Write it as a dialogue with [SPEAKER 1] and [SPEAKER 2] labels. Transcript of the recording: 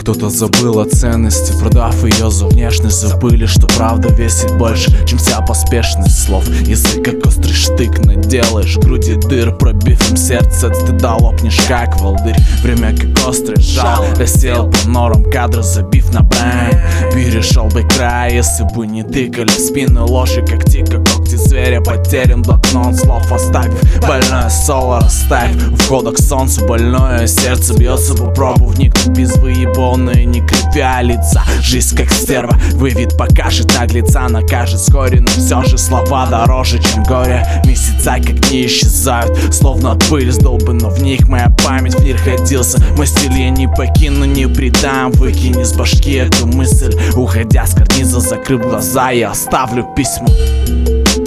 [SPEAKER 1] Кто-то забыл о ценности, продав ее за внешность. Забыли, что правда весит больше, чем вся поспешность слов. Язык как острый штык наделаешь, груди дыр, пробив им сердце, от стыда лопнешь как волдырь. Время как острый жал рассеял по норам кадра, забив на бэм. Перешел бы край, если бы не тыкали в спину ложи, когти, как когти зверя. Потерян блокнот слов, оставив больное соло, расставив входа к солнцу. Больное сердце бьется по пробу, вникнуть без выебонные, не кривя лица. Жизнь как стерва, вывид покажет наглеца, накажет вскоре, но все же слова дороже, чем горе. Месяца как не исчезают, словно от пыли сдолбано в них моя память. В мир ходился, мой стиль я не покину, не предам. Выкини с башки эту мысль, уходя с карниза, закрыв глаза, я оставлю письмо.